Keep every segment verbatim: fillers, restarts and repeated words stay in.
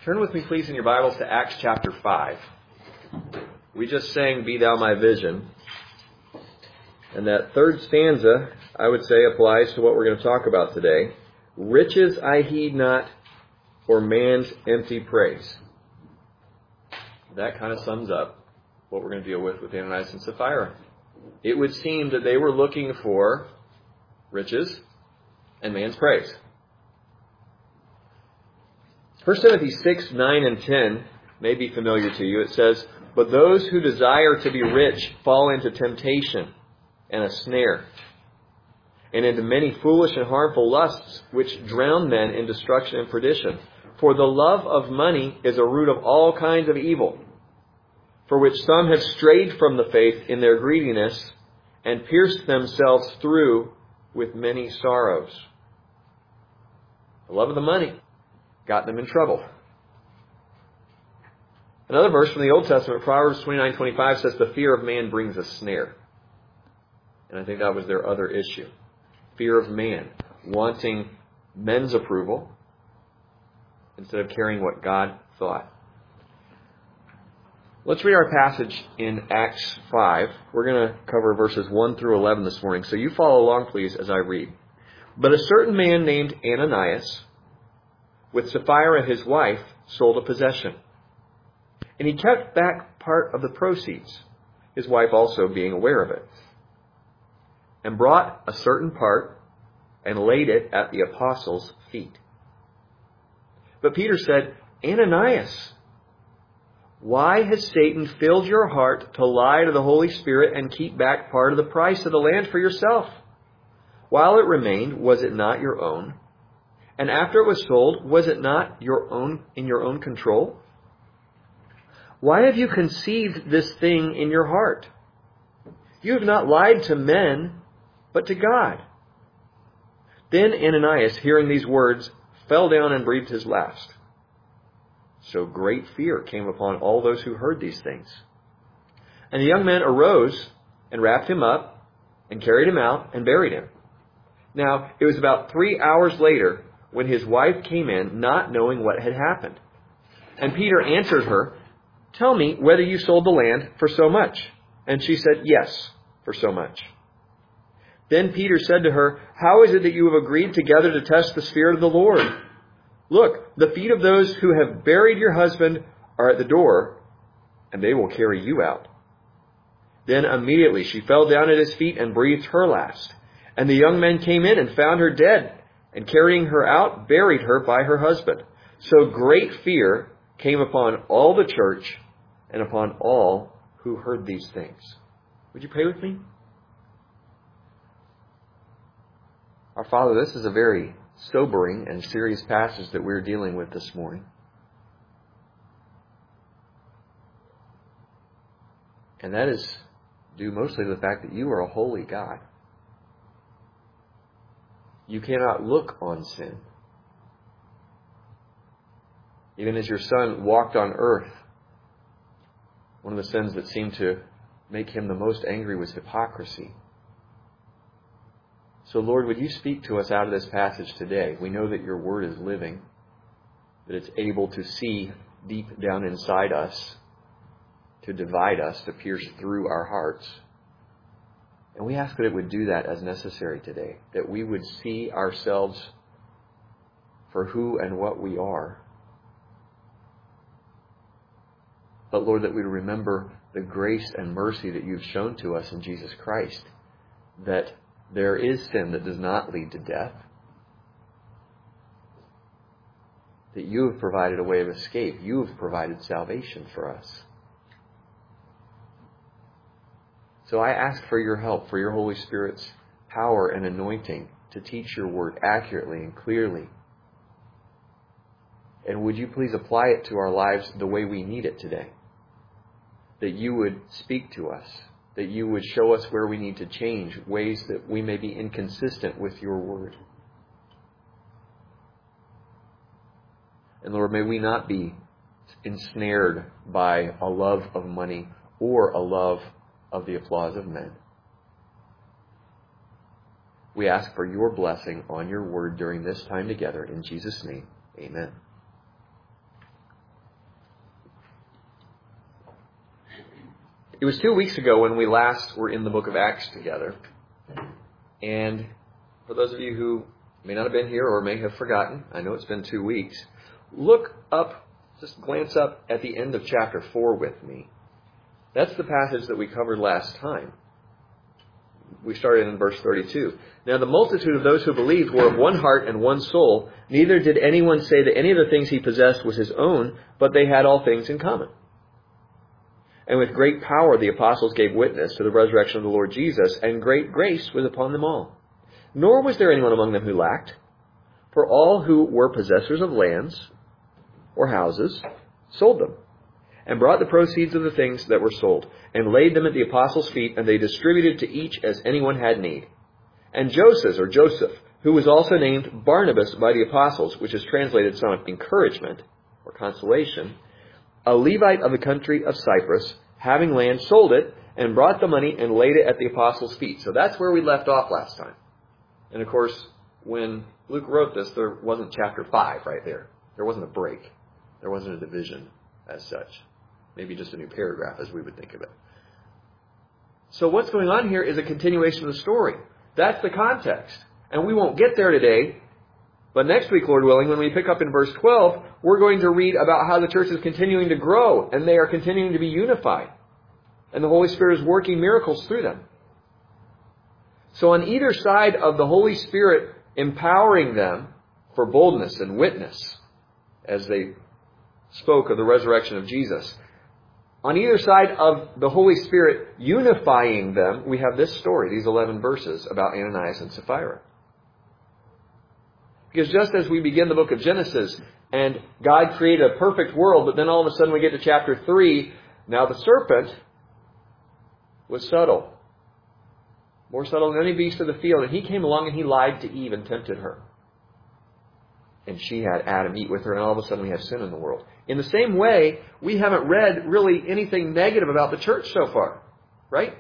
Turn with me, please, in your Bibles to Acts chapter five. We just sang, "Be Thou My Vision." And that third stanza, I would say, applies to what we're going to talk about today. Riches I heed not, or man's empty praise. That kind of sums up what we're going to deal with with Ananias and Sapphira. It would seem that they were looking for riches and man's praise. First Timothy six, nine, and ten may be familiar to you. It says, "But those who desire to be rich fall into temptation and a snare, and into many foolish and harmful lusts, which drown men in destruction and perdition. For the love of money is a root of all kinds of evil, for which some have strayed from the faith in their greediness, and pierced themselves through with many sorrows." The love of the money got them in trouble. Another verse from the Old Testament, Proverbs twenty-nine twenty-five, says, "The fear of man brings a snare." And I think that was their other issue. Fear of man, wanting men's approval instead of caring what God thought. Let's read our passage in Acts five. We're going to cover verses one through eleven this morning. So you follow along, please, as I read. "But a certain man named Ananias, with Sapphira his wife, sold a possession. And he kept back part of the proceeds, his wife also being aware of it, and brought a certain part and laid it at the apostles' feet. But Peter said, 'Ananias, why has Satan filled your heart to lie to the Holy Spirit and keep back part of the price of the land for yourself? While it remained, was it not your own? And after it was sold, was it not your own in your own control? Why have you conceived this thing in your heart? You have not lied to men, but to God.' Then Ananias, hearing these words, fell down and breathed his last. So great fear came upon all those who heard these things. And the young men arose and wrapped him up and carried him out and buried him. Now it was about three hours later when his wife came in, not knowing what had happened. And Peter answered her, 'Tell me whether you sold the land for so much.' And she said, 'Yes, for so much.' Then Peter said to her, 'How is it that you have agreed together to test the Spirit of the Lord? Look, the feet of those who have buried your husband are at the door, and they will carry you out.' Then immediately she fell down at his feet and breathed her last. And the young men came in and found her dead, and carrying her out, buried her by her husband. So great fear came upon all the church and upon all who heard these things." Would you pray with me? Our Father, this is a very sobering and serious passage that we're dealing with this morning. And that is due mostly to the fact that you are a holy God. You cannot look on sin. Even as your Son walked on earth, one of the sins that seemed to make him the most angry was hypocrisy. So Lord, would you speak to us out of this passage today? We know that your word is living, that it's able to see deep down inside us, to divide us, to pierce through our hearts. And we ask that it would do that as necessary today, that we would see ourselves for who and what we are. But Lord, that we would remember the grace and mercy that you've shown to us in Jesus Christ, that there is sin that does not lead to death, that you have provided a way of escape. You have provided salvation for us. So I ask for your help, for your Holy Spirit's power and anointing to teach your word accurately and clearly. And would you please apply it to our lives the way we need it today? That you would speak to us, that you would show us where we need to change, ways that we may be inconsistent with your word. And Lord, may we not be ensnared by a love of money or a love of the applause of men. We ask for your blessing on your word during this time together. In Jesus' name, amen. It was two weeks ago when we last were in the book of Acts together. And for those of you who may not have been here or may have forgotten, I know it's been two weeks, look up, just glance up at the end of chapter four with me. That's the passage that we covered last time. We started in verse thirty-two. Now the multitude of those who believed were of one heart and one soul. Neither did anyone say that any of the things he possessed was his own, but they had all things in common. And with great power the apostles gave witness to the resurrection of the Lord Jesus, and great grace was upon them all. Nor was there anyone among them who lacked, for all who were possessors of lands or houses sold them, and brought the proceeds of the things that were sold, and laid them at the apostles' feet, and they distributed to each as anyone had need. And Joseph, or Joseph, who was also named Barnabas by the apostles, which is translated son of encouragement, or consolation, a Levite of the country of Cyprus, having land, sold it, and brought the money and laid it at the apostles' feet. So that's where we left off last time. And of course, when Luke wrote this, there wasn't chapter five right there. There wasn't a break. There wasn't a division as such. Maybe just a new paragraph as we would think of it. So what's going on here is a continuation of the story. That's the context. And we won't get there today. But next week, Lord willing, when we pick up in verse twelve, we're going to read about how the church is continuing to grow and they are continuing to be unified. And the Holy Spirit is working miracles through them. So on either side of the Holy Spirit empowering them for boldness and witness, as they spoke of the resurrection of Jesus, on either side of the Holy Spirit unifying them, we have this story, these eleven verses about Ananias and Sapphira. Because just as we begin the book of Genesis, and God created a perfect world, but then all of a sudden we get to chapter three, now the serpent was subtle. More subtle than any beast of the field. And he came along and he lied to Eve and tempted her. And she had Adam eat with her, and all of a sudden we have sin in the world. In the same way, we haven't read really anything negative about the church so far. Right?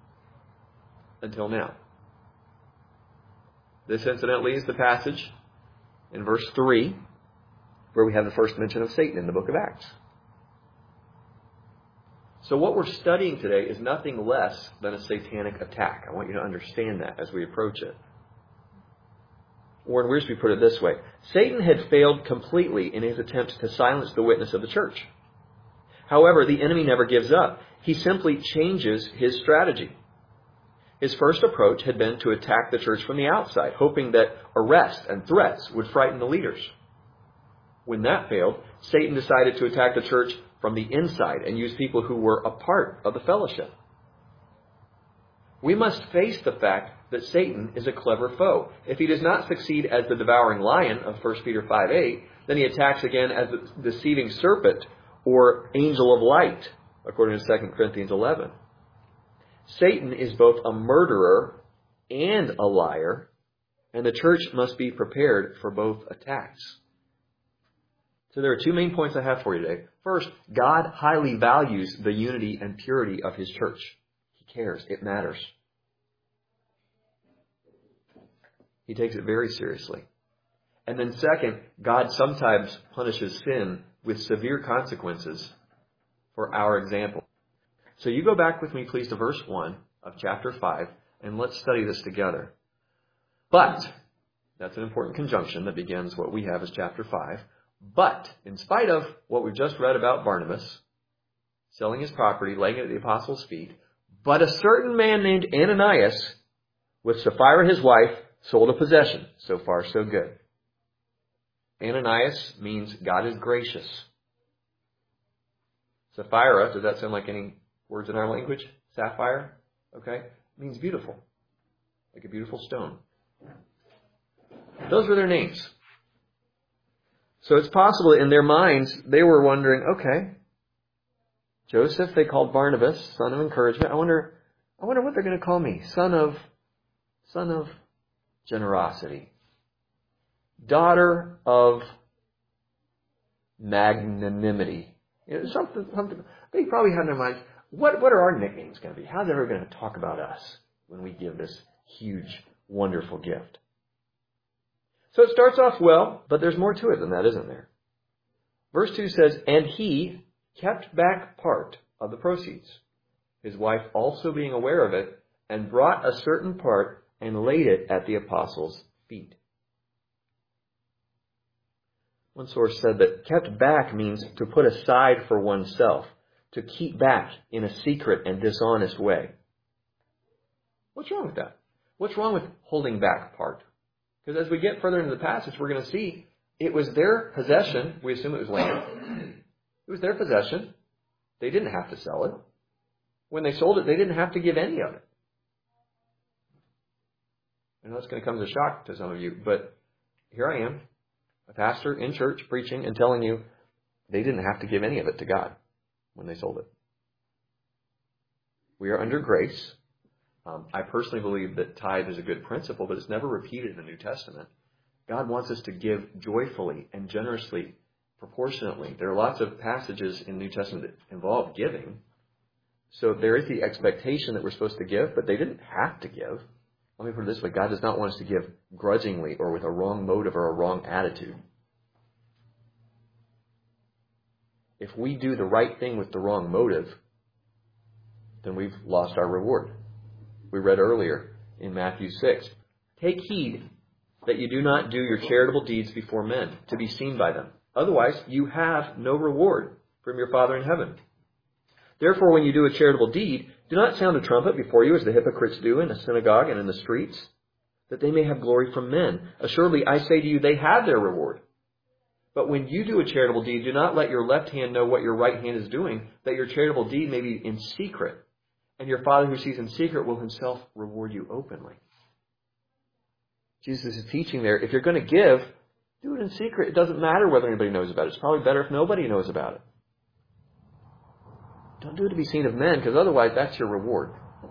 Until now. This incidentally is the passage in verse three, where we have the first mention of Satan in the book of Acts. So what we're studying today is nothing less than a satanic attack. I want you to understand that as we approach it. Warren Wiersbe put it this way. Satan had failed completely in his attempt to silence the witness of the church. However, the enemy never gives up. He simply changes his strategy. His first approach had been to attack the church from the outside, hoping that arrest and threats would frighten the leaders. When that failed, Satan decided to attack the church from the inside and use people who were a part of the fellowship. We must face the fact that Satan is a clever foe. If he does not succeed as the devouring lion of First Peter five eight, then he attacks again as the deceiving serpent or angel of light, according to Second Corinthians eleven. Satan is both a murderer and a liar, and the church must be prepared for both attacks. So there are two main points I have for you today. First, God highly values the unity and purity of His church. He cares. It matters. He takes it very seriously. And then second, God sometimes punishes sin with severe consequences for our example. So you go back with me, please, to verse one of chapter five, and let's study this together. But, that's an important conjunction that begins what we have as chapter five. But, in spite of what we've just read about Barnabas, selling his property, laying it at the apostles' feet, but a certain man named Ananias, with Sapphira his wife, sold a possession. So far, so good. Ananias means God is gracious. Sapphira, does that sound like any words in our language? Sapphire? Okay. It means beautiful. Like a beautiful stone. Those were their names. So it's possible that in their minds, they were wondering, okay, Joseph, they called Barnabas, son of encouragement. I wonder, I wonder what they're going to call me. Son of, son of generosity. Daughter of magnanimity. You know, something, something. They probably had in their minds, what, what are our nicknames going to be? How's everyone going to talk about us when we give this huge, wonderful gift? So it starts off well, but there's more to it than that, isn't there? Verse two says, and he kept back part of the proceeds. his wife also being aware of it, and brought a certain part and laid it at the apostles' feet. One source said that kept back means to put aside for oneself, to keep back in a secret and dishonest way. What's wrong with that? What's wrong with holding back part? Because as we get further into the passage, we're going to see it was their possession. We assume it was land. It was their possession. They didn't have to sell it. When they sold it, they didn't have to give any of it. I know it's going to come as a shock to some of you, but here I am, a pastor in church preaching and telling you they didn't have to give any of it to God when they sold it. We are under grace. Um, I personally believe that tithe is a good principle, but it's never repeated in the New Testament. God wants us to give joyfully and generously, proportionately. There are lots of passages in the New Testament that involve giving. So there is the expectation that we're supposed to give, but they didn't have to give. Let me put it this way. God does not want us to give grudgingly or with a wrong motive or a wrong attitude. If we do the right thing with the wrong motive, then we've lost our reward. We read earlier in Matthew six, take heed that you do not do your charitable deeds before men to be seen by them. Otherwise, you have no reward from your Father in heaven. Therefore, when you do a charitable deed, do not sound a trumpet before you as the hypocrites do in the synagogue and in the streets, that they may have glory from men. Assuredly, I say to you, they have their reward. But when you do a charitable deed, do not let your left hand know what your right hand is doing, that your charitable deed may be in secret. And your Father who sees in secret will himself reward you openly. Jesus is teaching there, if you're going to give, do it in secret. It doesn't matter whether anybody knows about it. It's probably better if nobody knows about it. Don't do it to be seen of men, because otherwise that's your reward.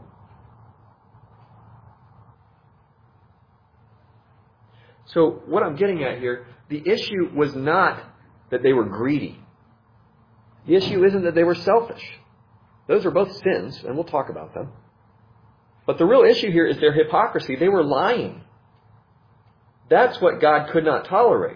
So what I'm getting at here, the issue was not that they were greedy. The issue isn't that they were selfish. Those are both sins, and we'll talk about them. But the real issue here is their hypocrisy. They were lying. That's what God could not tolerate.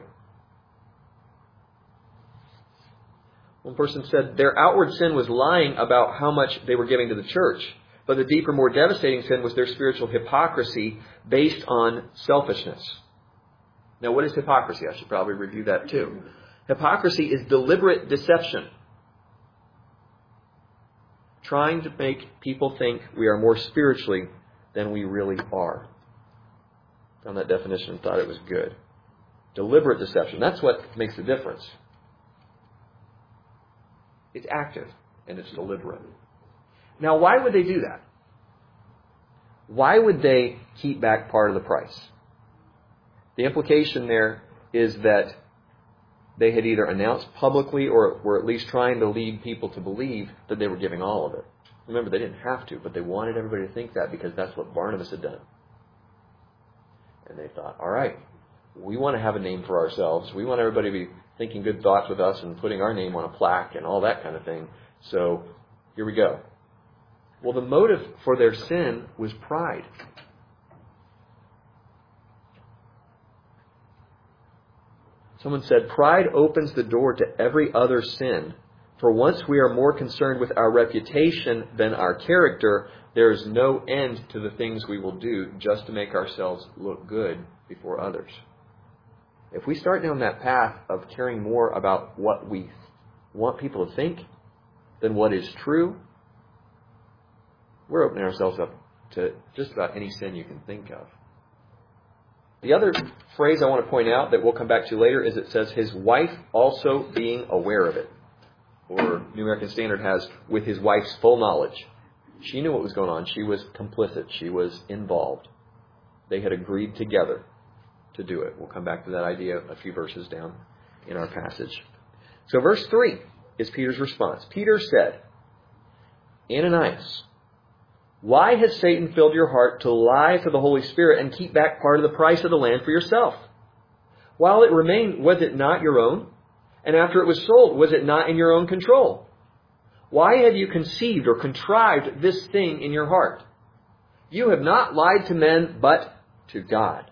One person said their outward sin was lying about how much they were giving to the church. But the deeper, more devastating sin was their spiritual hypocrisy based on selfishness. Now, what is hypocrisy? I should probably review that too. Hypocrisy is deliberate deception. Trying to make people think we are more spiritually than we really are. Found that definition and thought it was good. Deliberate deception. That's what makes the difference. It's active and it's deliberate. Now, why would they do that? Why would they keep back part of the price? The implication there is that they had either announced publicly or were at least trying to lead people to believe that they were giving all of it. Remember, they didn't have to, but they wanted everybody to think that because that's what Barnabas had done. And they thought, all right, we want to have a name for ourselves. We want everybody to be thinking good thoughts with us and putting our name on a plaque and all that kind of thing. So here we go. Well, the motive for their sin was pride. Someone said, pride opens the door to every other sin. For once we are more concerned with our reputation than our character, there is no end to the things we will do just to make ourselves look good before others. If we start down that path of caring more about what we want people to think than what is true, we're opening ourselves up to just about any sin you can think of. The other phrase I want to point out that we'll come back to later is it says, his wife also being aware of it. Or New American Standard has, with his wife's full knowledge. She knew what was going on. She was complicit. She was involved. They had agreed together to do it. We'll come back to that idea a few verses down in our passage. So verse three is Peter's response. Peter said, Ananias, why has Satan filled your heart to lie to the Holy Spirit and keep back part of the price of the land for yourself? While it remained, was it not your own? And after it was sold, was it not in your own control? Why have you conceived or contrived this thing in your heart? You have not lied to men, but to God.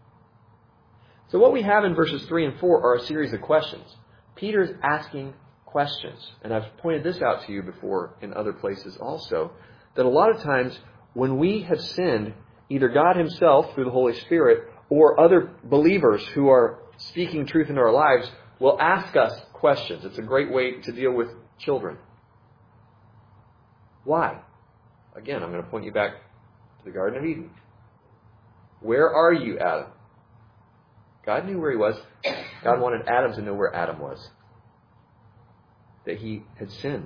So what we have in verses three and four are a series of questions. Peter's asking questions. And I've pointed this out to you before in other places also, that a lot of times when we have sinned, either God himself through the Holy Spirit or other believers who are speaking truth into our lives will ask us questions. It's a great way to deal with children. Why? Again, I'm going to point you back to the Garden of Eden. Where are you, Adam? God knew where he was. God wanted Adam to know where Adam was. That he had sinned.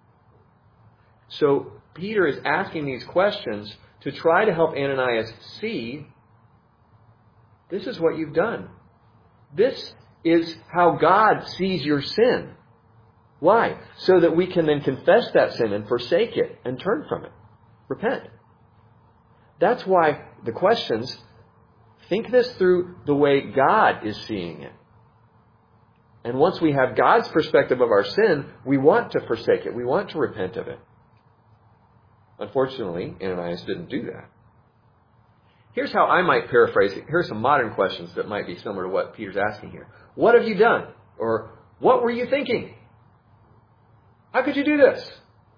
So Peter is asking these questions to try to help Ananias see, this is what you've done. This is how God sees your sin. Why? So that we can then confess that sin and forsake it and turn from it. Repent. That's why the questions, think this through the way God is seeing it. And once we have God's perspective of our sin, we want to forsake it. We want to repent of it. Unfortunately, Ananias didn't do that. Here's how I might paraphrase it. Here's some modern questions that might be similar to what Peter's asking here. What have you done? Or what were you thinking? How could you do this?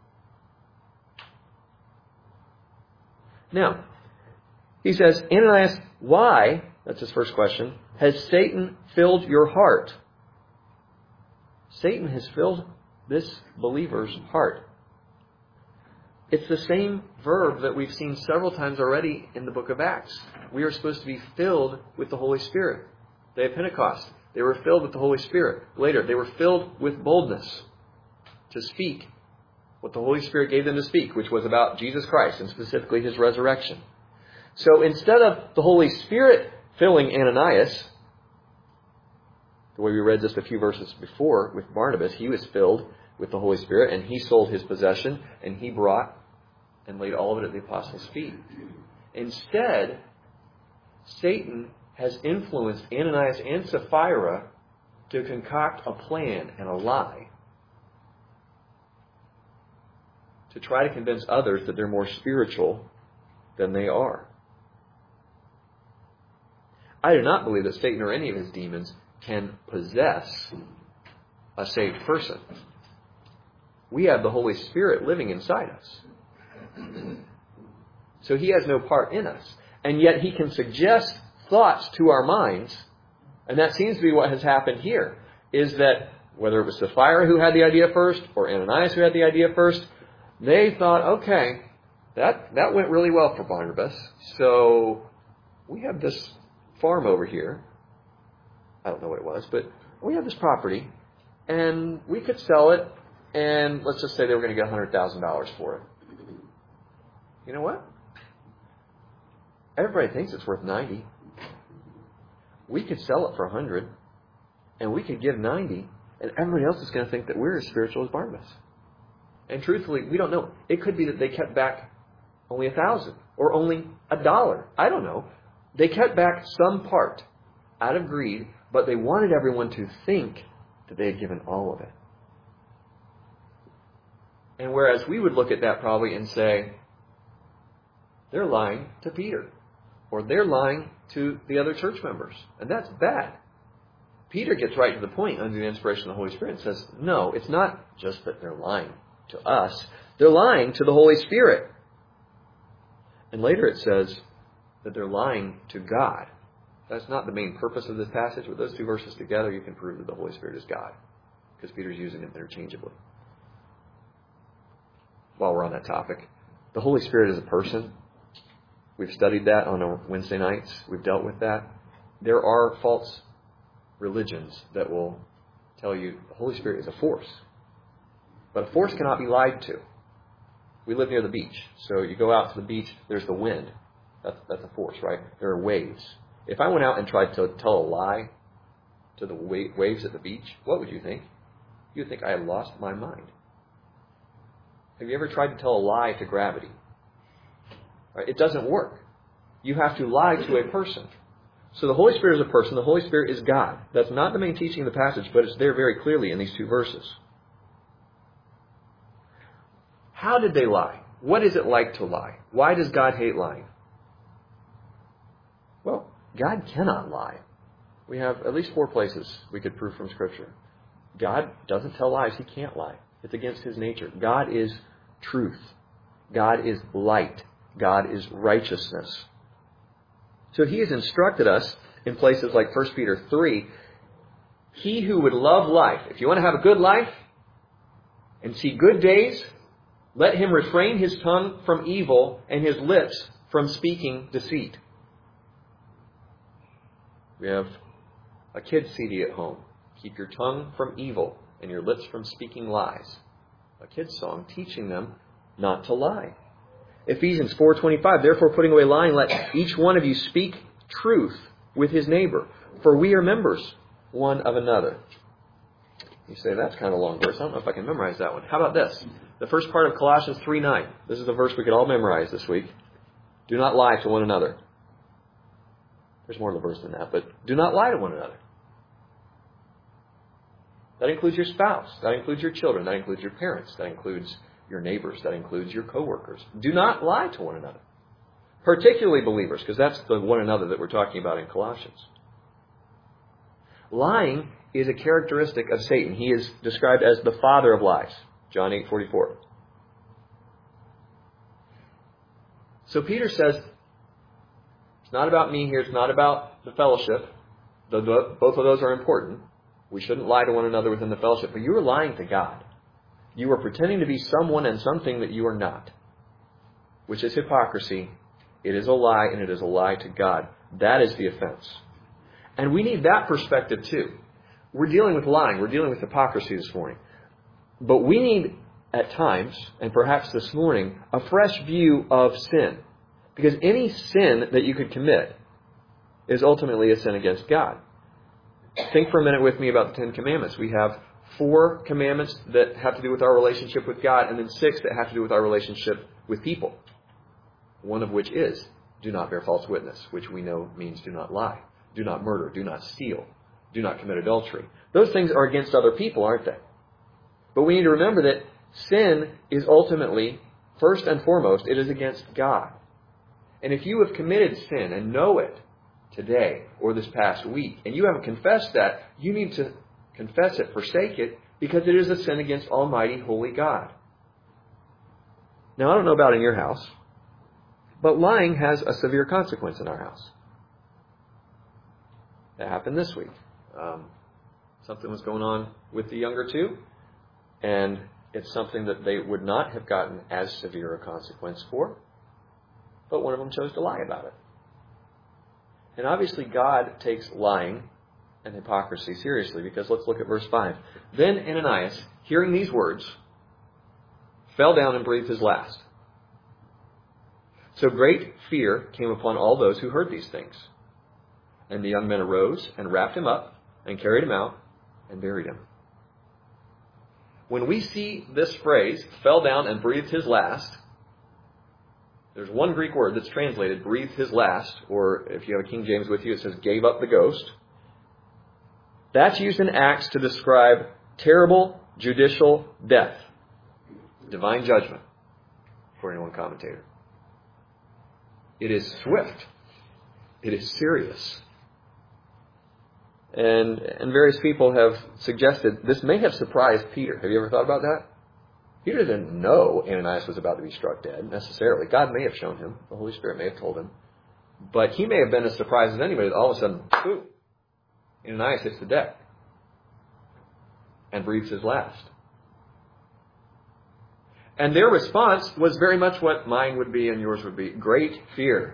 Now, he says, Ananias, why, that's his first question, has Satan filled your heart? Satan has filled this believer's heart. It's the same verb that we've seen several times already in the book of Acts. We are supposed to be filled with the Holy Spirit. Day of Pentecost, they were filled with the Holy Spirit. Later, they were filled with boldness to speak what the Holy Spirit gave them to speak, which was about Jesus Christ and specifically his resurrection. So instead of the Holy Spirit filling Ananias, the way we read just a few verses before with Barnabas, he was filled with the Holy Spirit and he sold his possession and he brought and laid all of it at the apostles' feet. Instead, Satan has influenced Ananias and Sapphira to concoct a plan and a lie to try to convince others that they're more spiritual than they are. I do not believe that Satan or any of his demons can possess a saved person. We have the Holy Spirit living inside us. So he has no part in us. And yet he can suggest thoughts to our minds, and that seems to be what has happened here, is that whether it was Sapphira who had the idea first or Ananias who had the idea first, they thought, okay, that, that went really well for Barnabas, so we have this farm over here. I don't know what it was, but we have this property, and we could sell it, and let's just say they were going to get one hundred thousand dollars for it. You know what? Everybody thinks it's worth ninety. We could sell it for one hundred, and we could give ninety, and everybody else is going to think that we're as spiritual as Barnabas. And truthfully, we don't know. It could be that they kept back only a thousand or only a dollar. I don't know. They kept back some part out of greed, but they wanted everyone to think that they had given all of it. And whereas we would look at that probably and say, they're lying to Peter, or they're lying to the other church members, and that's bad. Peter gets right to the point under the inspiration of the Holy Spirit and says, no, it's not just that they're lying to us, they're lying to the Holy Spirit. And later it says that they're lying to God. That's not the main purpose of this passage. With those two verses together, you can prove that the Holy Spirit is God, because Peter's using it interchangeably. While we're on that topic, the Holy Spirit is a person. We've studied that on our Wednesday nights. We've dealt with that. There are false religions that will tell you the Holy Spirit is a force. But a force cannot be lied to. We live near the beach. So you go out to the beach, there's the wind. That's, that's a force, right? There are waves. If I went out and tried to tell a lie to the wa- waves at the beach, what would you think? You'd think I had lost my mind. Have you ever tried to tell a lie to gravity? Right? It doesn't work. You have to lie to a person. So the Holy Spirit is a person. The Holy Spirit is God. That's not the main teaching of the passage, but it's there very clearly in these two verses. How did they lie? What is it like to lie? Why does God hate lying? Well, God cannot lie. We have at least four places we could prove from Scripture. God doesn't tell lies. He can't lie. It's against His nature. God is truth. God is light. God is righteousness. So He has instructed us in places like First Peter three, he who would love life, if you want to have a good life and see good days, let him refrain his tongue from evil and his lips from speaking deceit. We have a kid's C D at home. Keep your tongue from evil and your lips from speaking lies. A kid's song teaching them not to lie. Ephesians four twenty-five, therefore putting away lying, let each one of you speak truth with his neighbor, for we are members one of another. You say, that's kind of a long verse. I don't know if I can memorize that one. How about this? The first part of Colossians three nine. This is the verse we could all memorize this week. Do not lie to one another. There's more to the verse than that, but do not lie to one another. That includes your spouse. That includes your children. That includes your parents. That includes your neighbors. That includes your coworkers. Do not lie to one another. Particularly believers, because that's the one another that we're talking about in Colossians. Lying is a characteristic of Satan. He is described as the father of lies. John eight forty-four. So Peter says, it's not about me here. It's not about the fellowship. The, the, both of those are important. We shouldn't lie to one another within the fellowship. But you are lying to God. You are pretending to be someone and something that you are not, which is hypocrisy. It is a lie, and it is a lie to God. That is the offense. And we need that perspective too. We're dealing with lying. We're dealing with hypocrisy this morning. But we need, at times, and perhaps this morning, a fresh view of sin. Because any sin that you could commit is ultimately a sin against God. Think for a minute with me about the Ten Commandments. We have four commandments that have to do with our relationship with God, and then six that have to do with our relationship with people. One of which is, do not bear false witness, which we know means do not lie. Do not murder. Do not steal. Do not commit adultery. Those things are against other people, aren't they? But we need to remember that sin is ultimately, first and foremost, it is against God. And if you have committed sin and know it today or this past week, and you haven't confessed that, you need to confess it, forsake it, because it is a sin against Almighty, Holy God. Now, I don't know about in your house, but lying has a severe consequence in our house. That happened this week. Um, something was going on with the younger two, and it's something that they would not have gotten as severe a consequence for, but one of them chose to lie about it. And obviously God takes lying and hypocrisy seriously, because let's look at verse five. Then Ananias, hearing these words, fell down and breathed his last. So great fear came upon all those who heard these things. And the young men arose and wrapped him up and carried him out and buried him. When we see this phrase, fell down and breathed his last, there's one Greek word that's translated, breathed his last, or if you have a King James with you, it says gave up the ghost. That's used in Acts to describe terrible judicial death, divine judgment, according to one commentator. It is swift. It is serious. And, and various people have suggested this may have surprised Peter. Have you ever thought about that? Peter didn't know Ananias was about to be struck dead, necessarily. God may have shown him. The Holy Spirit may have told him. But he may have been as surprised as anybody that all of a sudden, boom, Ananias hits the deck and breathes his last. And their response was very much what mine would be and yours would be. Great fear.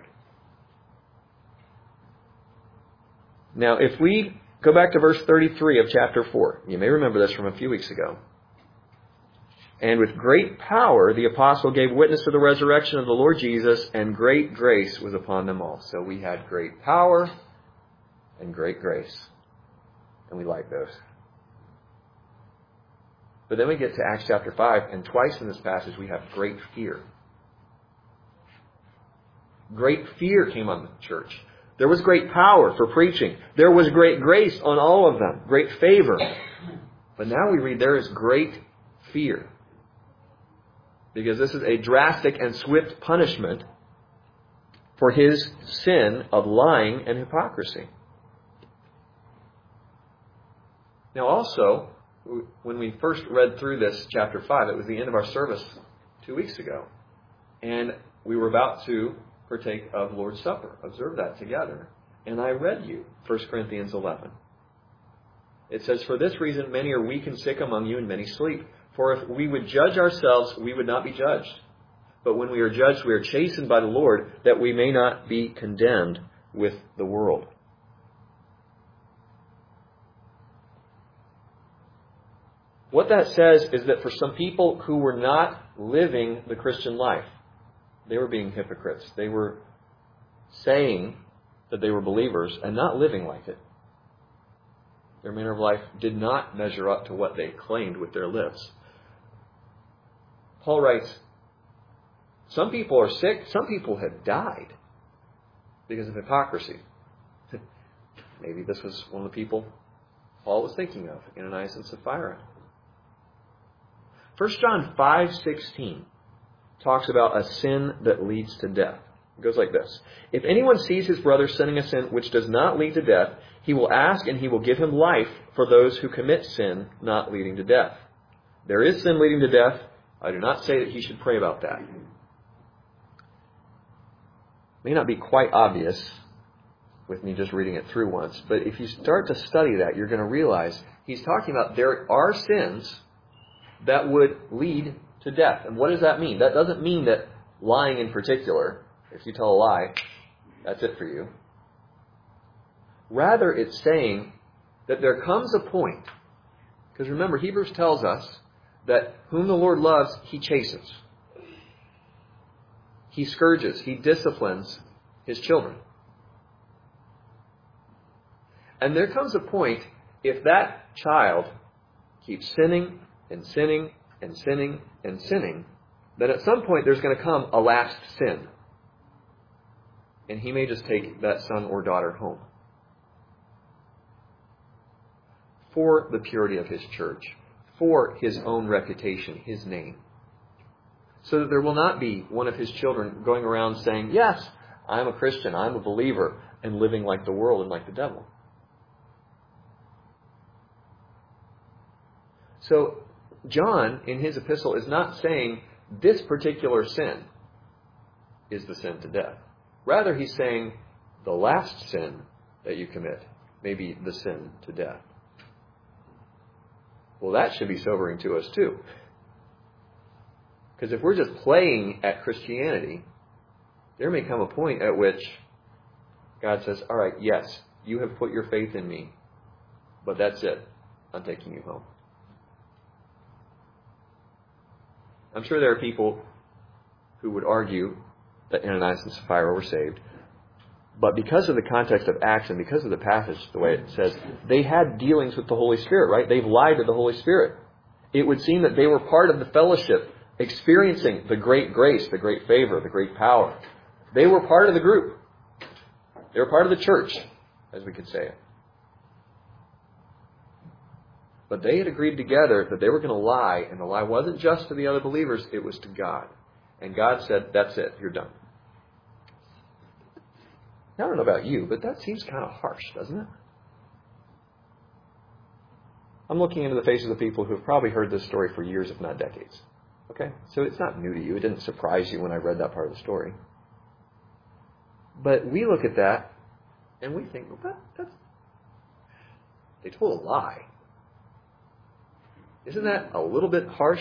Now, if we go back to verse thirty-three of chapter four, you may remember this from a few weeks ago. And with great power, the apostle gave witness to the resurrection of the Lord Jesus, and great grace was upon them all. So we had great power and great grace. And we like those. But then we get to Acts chapter five, and twice in this passage we have great fear. Great fear came on the church. There was great power for preaching. There was great grace on all of them. Great favor. But now we read there is great fear. Because this is a drastic and swift punishment for his sin of lying and hypocrisy. Now also, when we first read through this chapter five, it was the end of our service two weeks ago. And we were about to partake of Lord's Supper, observe that together. And I read you First Corinthians eleven. It says, "For this reason many are weak and sick among you, and many sleep. For if we would judge ourselves, we would not be judged. But when we are judged, we are chastened by the Lord, that we may not be condemned with the world." What that says is that for some people who were not living the Christian life, they were being hypocrites. They were saying that they were believers and not living like it. Their manner of life did not measure up to what they claimed with their lips. Paul writes, some people are sick, some people have died because of hypocrisy. Maybe this was one of the people Paul was thinking of, Ananias and Sapphira. First John five sixteen talks about a sin that leads to death. It goes like this. "If anyone sees his brother sinning a sin which does not lead to death, he will ask and he will give him life for those who commit sin not leading to death. There is sin leading to death. I do not say that he should pray about that." It may not be quite obvious with me just reading it through once, but if you start to study that, you're going to realize he's talking about there are sins that would lead to death. And what does that mean? That doesn't mean that lying in particular, if you tell a lie, that's it for you. Rather, it's saying that there comes a point, because remember, Hebrews tells us that whom the Lord loves, He chastens. He scourges, He disciplines His children. And there comes a point, if that child keeps sinning and sinning and sinning and sinning, then at some point there's going to come a last sin. And He may just take that son or daughter home for the purity of His church, for His own reputation, His name. So that there will not be one of His children going around saying, "Yes, I'm a Christian, I'm a believer," and living like the world and like the devil. So John, in his epistle, is not saying this particular sin is the sin to death. Rather, he's saying the last sin that you commit may be the sin to death. Well, that should be sobering to us too. Because if we're just playing at Christianity, there may come a point at which God says, "All right, yes, you have put your faith in me, but that's it. I'm taking you home." I'm sure there are people who would argue that Ananias and Sapphira were saved. But because of the context of Acts and because of the passage, the way it says, they had dealings with the Holy Spirit, right? They've lied to the Holy Spirit. It would seem that they were part of the fellowship, experiencing the great grace, the great favor, the great power. They were part of the group. They were part of the church, as we could say it. But they had agreed together that they were going to lie, and the lie wasn't just to the other believers, it was to God. And God said, "That's it, you're done." Now, I don't know about you, but that seems kind of harsh, doesn't it? I'm looking into the faces of people who have probably heard this story for years, if not decades. Okay? So it's not new to you. It didn't surprise you when I read that part of the story. But we look at that, and we think, well, that, that's... They told a lie. Isn't that a little bit harsh?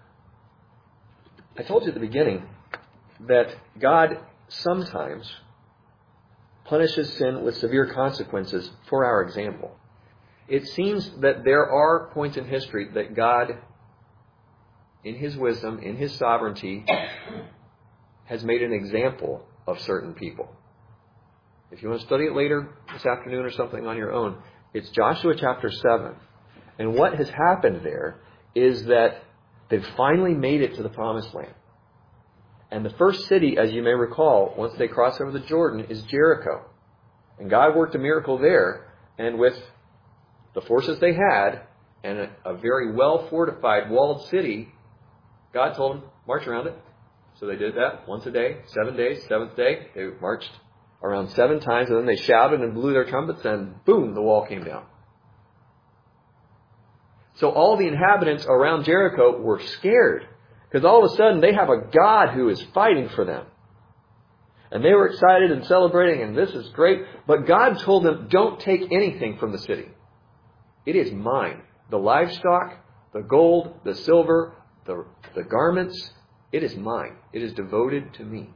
I told you at the beginning that God sometimes punishes sin with severe consequences for our example. It seems that there are points in history that God, in His wisdom, in His sovereignty, has made an example of certain people. If you want to study it later this afternoon or something on your own, it's Joshua chapter seven. And what has happened there is that they've finally made it to the promised land. And the first city, as you may recall, once they cross over the Jordan, is Jericho. And God worked a miracle there. And with the forces they had and a, a very well-fortified, walled city, God told them, march around it. So they did that once a day, seven days, seventh day. They marched around seven times, and then they shouted and blew their trumpets, and boom, the wall came down. So all the inhabitants around Jericho were scared, because all of a sudden they have a God who is fighting for them. And they were excited and celebrating, and this is great. But God told them, don't take anything from the city. It is mine. The livestock, the gold, the silver, the, the garments, it is mine. It is devoted to me.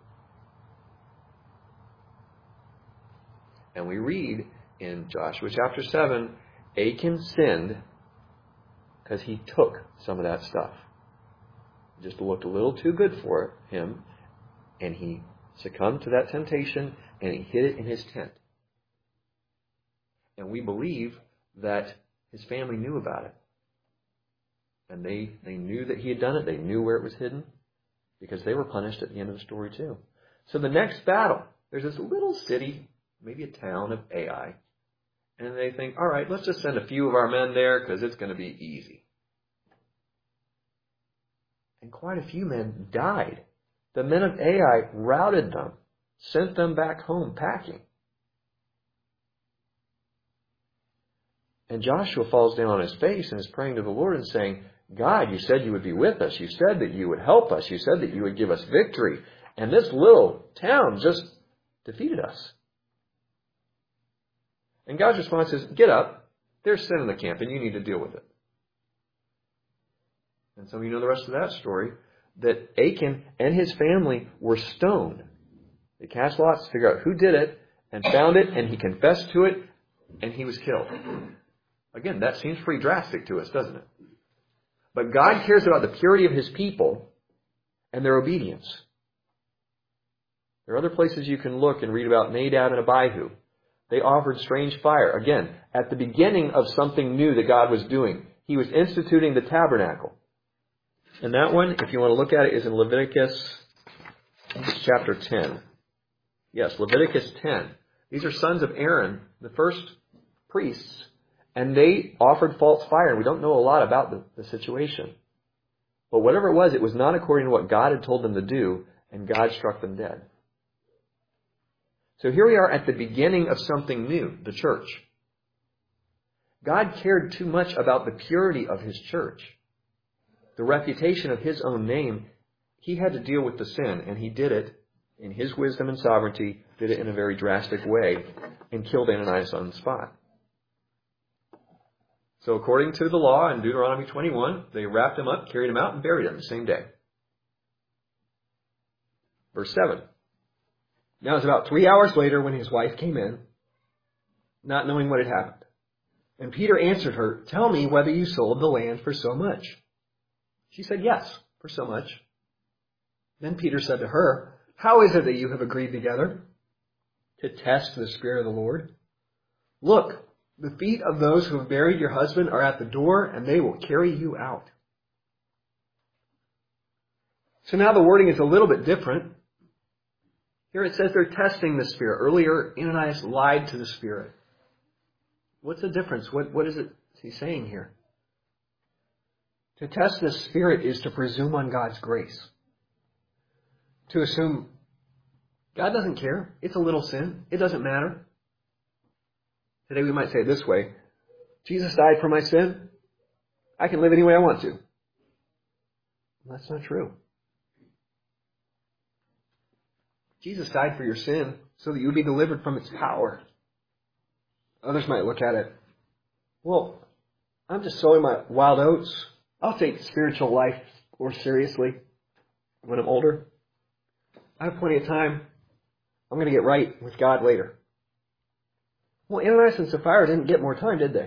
And we read in Joshua chapter seven, Achan sinned because he took some of that stuff. It just looked a little too good for him, and he succumbed to that temptation, and he hid it in his tent. And we believe that his family knew about it. And they, they knew that he had done it. They knew where it was hidden, because they were punished at the end of the story too. So the next battle, there's this little city, maybe a town of Ai. And they think, all right, let's just send a few of our men there because it's going to be easy. And quite a few men died. The men of Ai routed them, sent them back home packing. And Joshua falls down on his face and is praying to the Lord and saying, God, you said you would be with us. You said that you would help us. You said that you would give us victory. And this little town just defeated us. And God's response is, get up. There's sin in the camp, and you need to deal with it. And some of you know the rest of that story, that Achan and his family were stoned. They cast lots to figure out who did it, and found it, and he confessed to it, and he was killed. Again, that seems pretty drastic to us, doesn't it? But God cares about the purity of his people and their obedience. There are other places you can look and read about Nadab and Abihu. They offered strange fire. Again, at the beginning of something new that God was doing. He was instituting the tabernacle. And that one, if you want to look at it, is in Leviticus chapter ten. Yes, Leviticus ten. These are sons of Aaron, the first priests. And they offered false fire. And we don't know a lot about the, the situation. But whatever it was, it was not according to what God had told them to do. And God struck them dead. So here we are at the beginning of something new, the church. God cared too much about the purity of his church, the reputation of his own name. He had to deal with the sin, and he did it in his wisdom and sovereignty, did it in a very drastic way, and killed Ananias on the spot. So according to the law in Deuteronomy twenty-one, they wrapped him up, carried him out, and buried him the same day. Verse seven. Now it was about three hours later when his wife came in, not knowing what had happened. And Peter answered her, tell me whether you sold the land for so much. She said, yes, for so much. Then Peter said to her, how is it that you have agreed together to test the Spirit of the Lord? Look, the feet of those who have buried your husband are at the door, and they will carry you out. So now the wording is a little bit different. Here it says they're testing the Spirit. Earlier, Ananias lied to the Spirit. What's the difference? What, what is it he's saying here? To test the Spirit is to presume on God's grace. To assume God doesn't care. It's a little sin. It doesn't matter. Today we might say it this way. Jesus died for my sin. I can live any way I want to. That's not true. Jesus died for your sin so that you would be delivered from its power. Others might look at it. Well, I'm just sowing my wild oats. I'll take spiritual life more seriously when I'm older. I have plenty of time. I'm going to get right with God later. Well, Ananias and Sapphira didn't get more time, did they?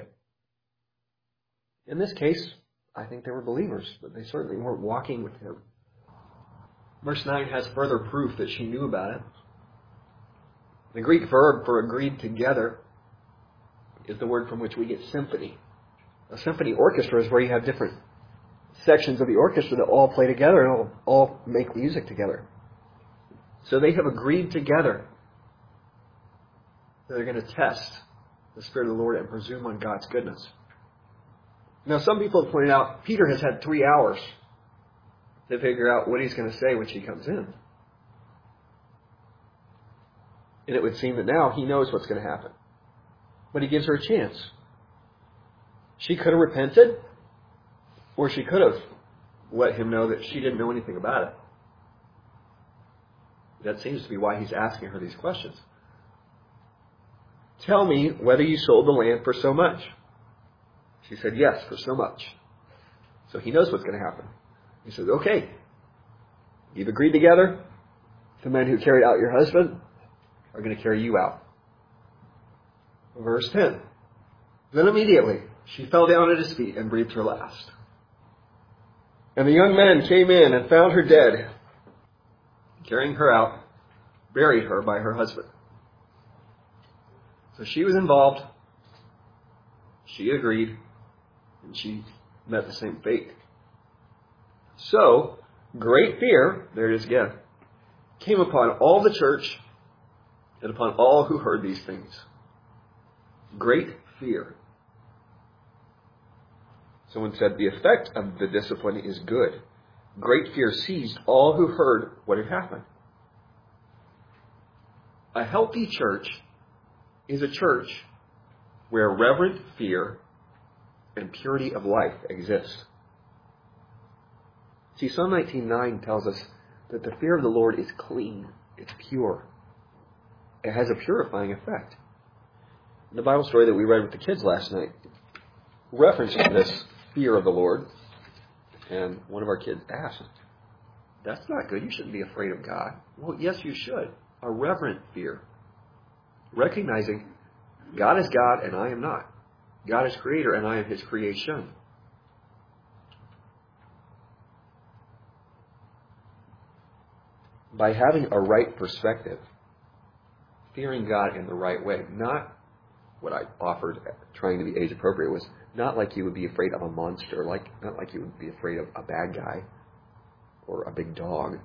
In this case, I think they were believers, but they certainly weren't walking with him. Verse nine has further proof that she knew about it. The Greek verb for agreed together is the word from which we get symphony. A symphony orchestra is where you have different sections of the orchestra that all play together and all, all make music together. So they have agreed together that they're going to test the Spirit of the Lord and presume on God's goodness. Now, some people have pointed out Peter has had three hours to figure out what he's going to say when she comes in. And it would seem that now he knows what's going to happen. But he gives her a chance. She could have repented, Or she could have let him know that she didn't know anything about it. That seems to be why he's asking her these questions. Tell me whether you sold the land for so much. She said, yes, for so much. So he knows what's going to happen. He says, okay, you've agreed together. The men who carried out your husband are going to carry you out. Verse ten. Then immediately she fell down at his feet and breathed her last. And the young men came in and found her dead. Carrying her out, buried her by her husband. So she was involved. She agreed. And she met the same fate. So, great fear, there it is again, came upon all the church and upon all who heard these things. Great fear. Someone said, the effect of the discipline is good. Great fear seized all who heard what had happened. A healthy church is a church where reverent fear and purity of life exist. See, Psalm nineteen nine tells us that the fear of the Lord is clean. It's pure. It has a purifying effect. The Bible story that we read with the kids last night references this fear of the Lord. And one of our kids asked, that's not good. You shouldn't be afraid of God. Well, yes, you should. A reverent fear. Recognizing God is God and I am not. God is creator and I am his creation. By having a right perspective, fearing God in the right way, not what I offered, trying to be age appropriate, was not like you would be afraid of a monster, like not like you would be afraid of a bad guy or a big dog,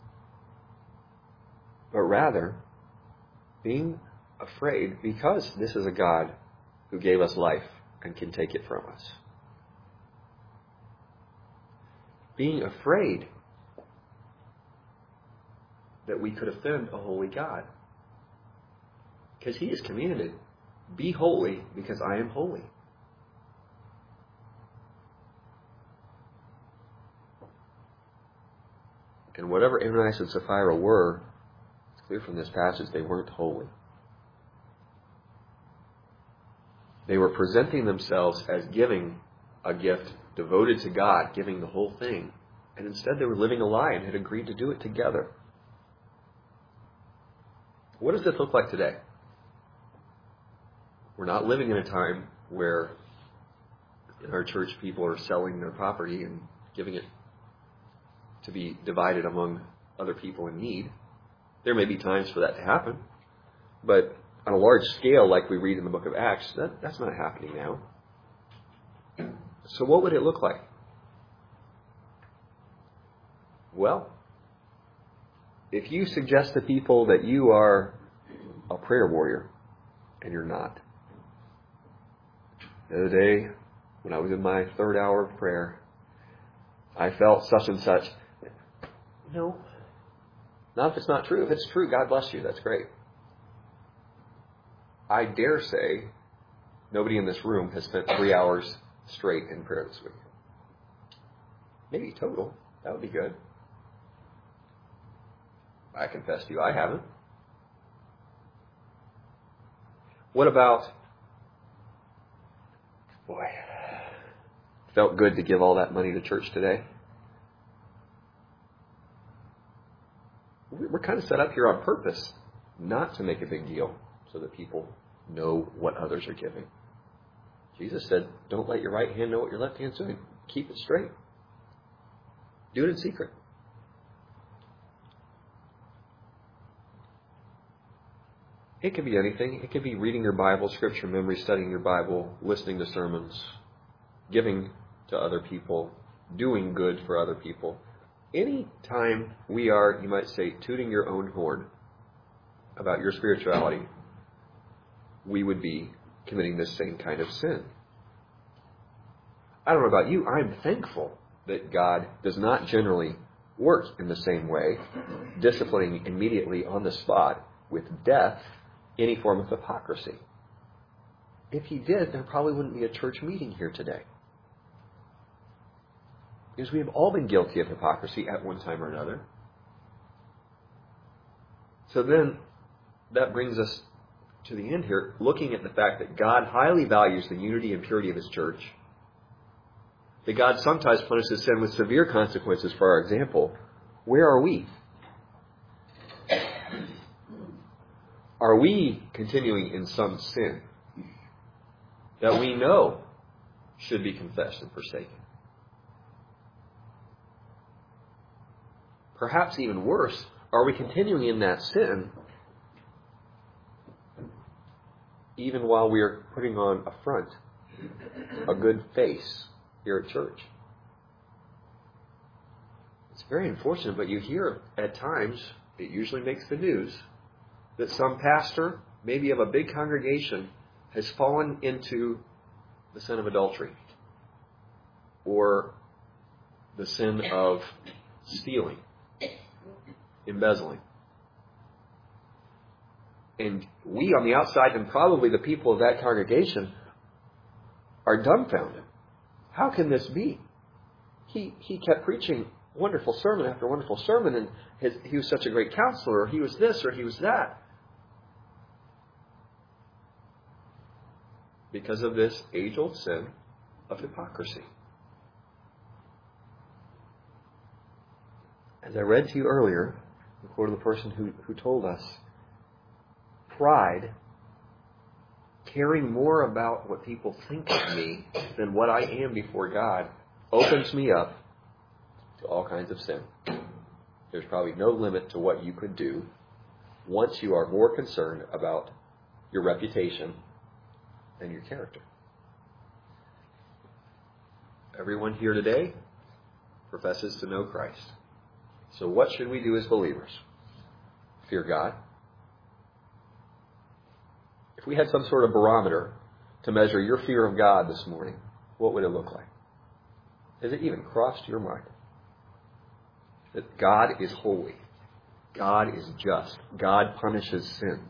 but rather being afraid because this is a God who gave us life and can take it from us. Being afraid that we could offend a holy God. Because he has commanded, be holy because I am holy. And whatever Ananias and Sapphira were, it's clear from this passage, they weren't holy. They were presenting themselves as giving a gift devoted to God, giving the whole thing. And instead they were living a lie and had agreed to do it together. What does this look like today? We're not living in a time where in our church people are selling their property and giving it to be divided among other people in need. There may be times for that to happen, but on a large scale, like we read in the book of Acts, that, that's not happening now. So what would it look like? Well, if you suggest to people that you are a prayer warrior, and you're not. The other day, when I was in my third hour of prayer, I felt such and such. No. Not if it's not true. If it's true, God bless you. That's great. I dare say nobody in this room has spent three hours straight in prayer this week. Maybe total. That would be good. I confess to you, I haven't. What about, boy, felt good to give all that money to church today? We're kind of set up here on purpose not to make a big deal so that people know what others are giving. Jesus said, don't let your right hand know what your left hand's doing. Keep it straight. Do it in secret. It could be anything. It could be reading your Bible, scripture memory, studying your Bible, listening to sermons, giving to other people, doing good for other people. Any time we are, you might say, tooting your own horn about your spirituality, we would be committing this same kind of sin. I don't know about you. I'm thankful that God does not generally work in the same way, disciplining immediately on the spot with death any form of hypocrisy. If he did, there probably wouldn't be a church meeting here today. Because we have all been guilty of hypocrisy at one time or another. So then, that brings us to the end here, looking at the fact that God highly values the unity and purity of His church. That God sometimes punishes sin with severe consequences for our example. Where are we? Are we continuing in some sin that we know should be confessed and forsaken? Perhaps even worse, are we continuing in that sin even while we are putting on a front, a good face here at church? It's very unfortunate, but you hear at times, it usually makes the news, that some pastor, maybe of a big congregation, has fallen into the sin of adultery or the sin of stealing, embezzling. And we on the outside, and probably the people of that congregation, are dumbfounded. How can this be? He he kept preaching wonderful sermon after wonderful sermon, and his, he was such a great counselor, or he was this, or he was that. Because of this age-old sin of hypocrisy. As I read to you earlier, the quote of the person who, who told us, pride, caring more about what people think of me than what I am before God, opens me up to all kinds of sin. There's probably no limit to what you could do once you are more concerned about your reputation than your character. Everyone here today professes to know Christ. So what should we do as believers? Fear God. If we had some sort of barometer to measure your fear of God this morning, what would it look like? Has it even crossed your mind that God is holy, God is just, God punishes sin?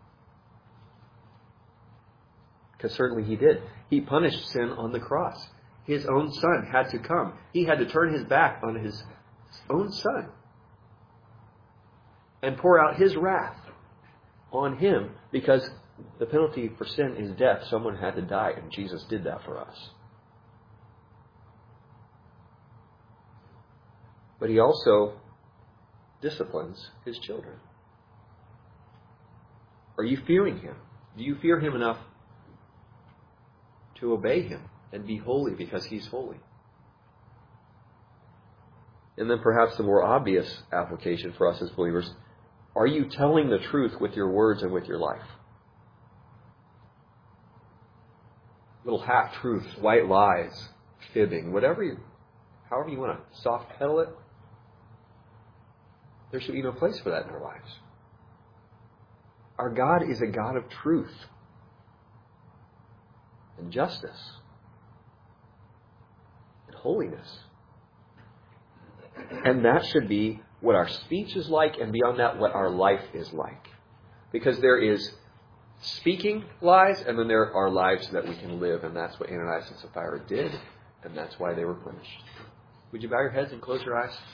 Because certainly He did. He punished sin on the cross. His own Son had to come. He had to turn His back on His own Son and pour out His wrath on Him, because the penalty for sin is death. Someone had to die, and Jesus did that for us. But He also disciplines His children. Are you fearing Him? Do you fear Him enough to obey Him and be holy because He's holy? And then perhaps the more obvious application for us as believers, are you telling the truth with your words and with your life? Little half-truths, white lies, fibbing, whatever you, however you want to soft pedal it, there should be no place for that in our lives. Our God is a God of truth and justice and holiness. And that should be what our speech is like, and beyond that, what our life is like. Because there is speaking lies, and then there are lives that we can live, and that's what Ananias and Sapphira did, and that's why they were punished. Would you bow your heads and close your eyes?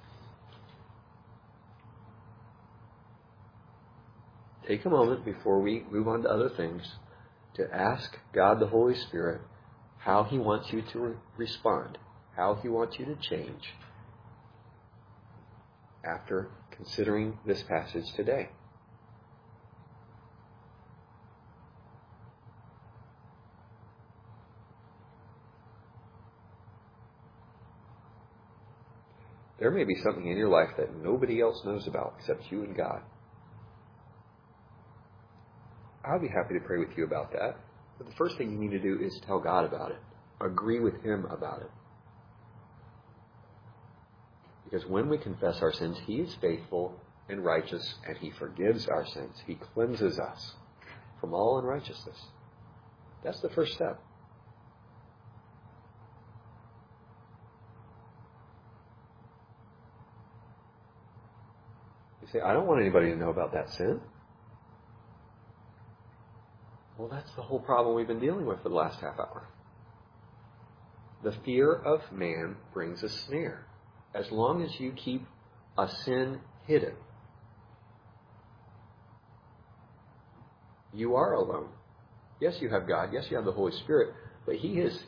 Take a moment before we move on to other things to ask God the Holy Spirit how He wants you to re- respond, how He wants you to change after considering this passage today. There may be something in your life that nobody else knows about except you and God. I'll be happy to pray with you about that. But the first thing you need to do is tell God about it. Agree with Him about it. Because when we confess our sins, He is faithful and righteous, and He forgives our sins. He cleanses us from all unrighteousness. That's the first step. You say, I don't want anybody to know about that sin. Well, that's the whole problem we've been dealing with for the last half hour. The fear of man brings a snare. As long as you keep a sin hidden, you are alone. Yes, you have God. Yes, you have the Holy Spirit. But He has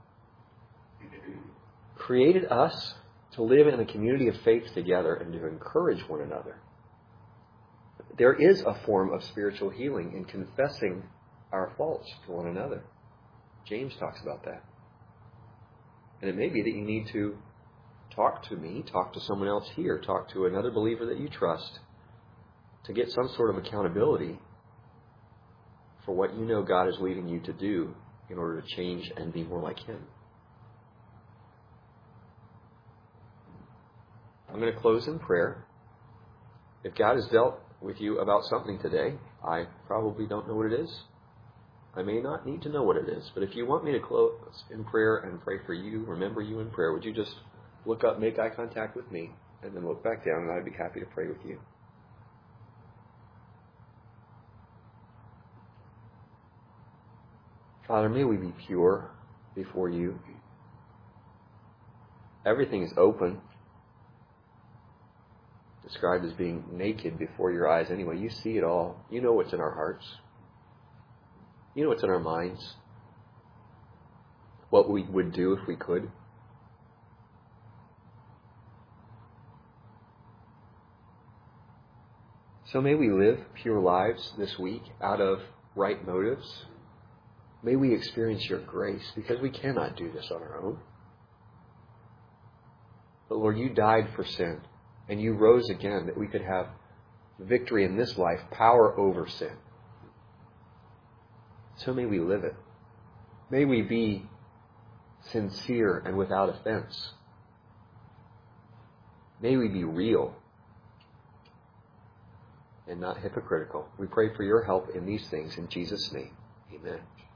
created us to live in a community of faith together and to encourage one another. There is a form of spiritual healing in confessing our faults to one another. James talks about that. And it may be that you need to talk to me, talk to someone else here, talk to another believer that you trust to get some sort of accountability for what you know God is leading you to do in order to change and be more like Him. I'm going to close in prayer. If God has dealt with you about something today, I probably don't know what it is. I may not need to know what it is, but if you want me to close in prayer and pray for you, remember you in prayer, would you just look up, make eye contact with me, and then look back down, and I'd be happy to pray with you. Father, may we be pure before you. Everything is open, described as being naked before your eyes anyway. You see it all. You know what's in our hearts. You know what's in our minds. What we would do if we could. So may we live pure lives this week out of right motives. May we experience your grace, because we cannot do this on our own. But Lord, you died for sin, and you rose again that we could have victory in this life, power over sin. So may we live it. May we be sincere and without offense. May we be real and not hypocritical. We pray for your help in these things in Jesus' name. Amen.